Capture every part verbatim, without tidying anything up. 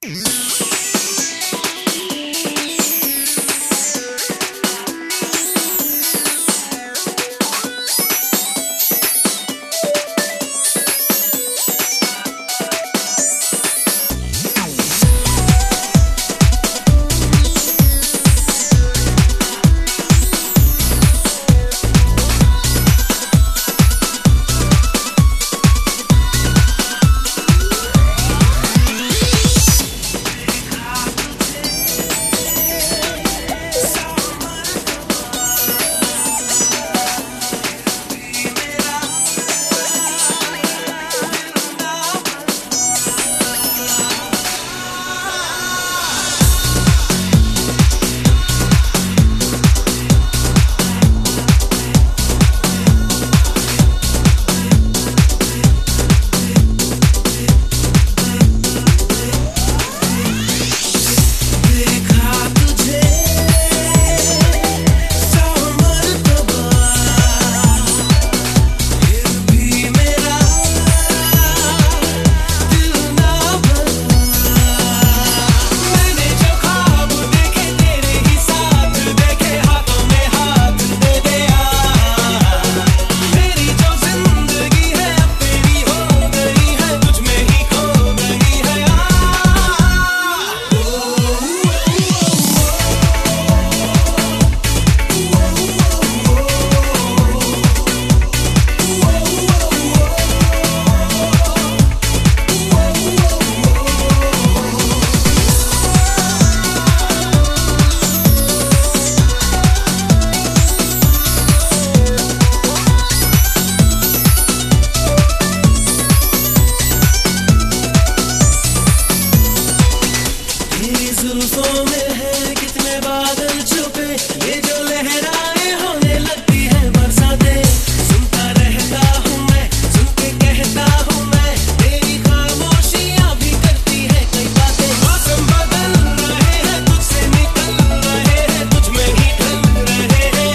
जुल्फों में है कितने बादल छुपे, ये जो लहराए होने लगती है बरसातें। सुनता रहता हूँ मैं, सुन के कहता हूँ मैं, तेरी खामोशियाँ भी करती है कई बातें। मौसम बदल रहे हैं, तुझसे निकल रहे हैं, तुझ में ही ढल रहे हैं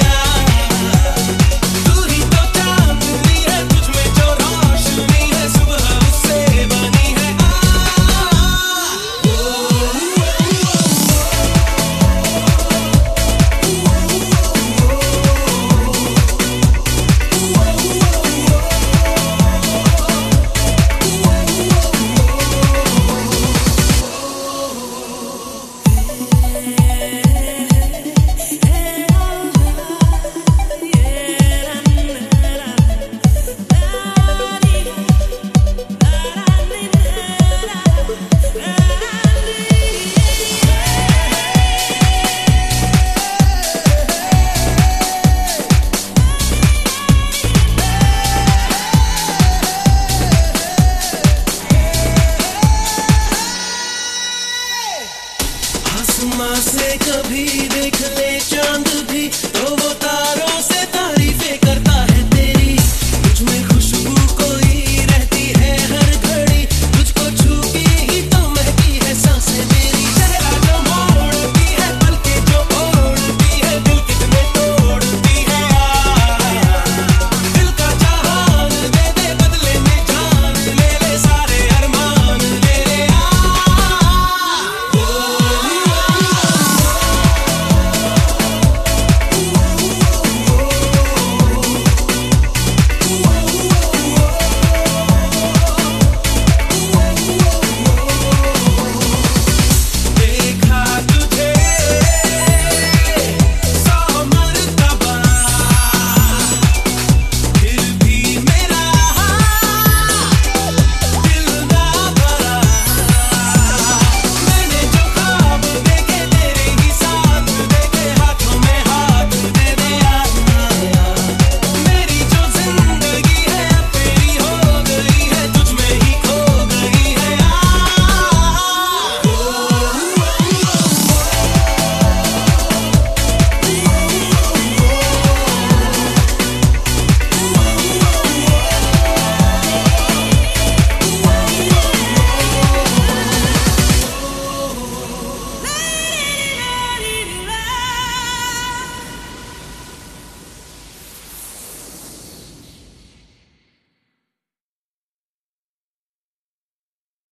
यार। तू ही तो चांदनी है, तुझ में जो रोशनी है, सुबह उससे बनी है। आसमां से कभी देख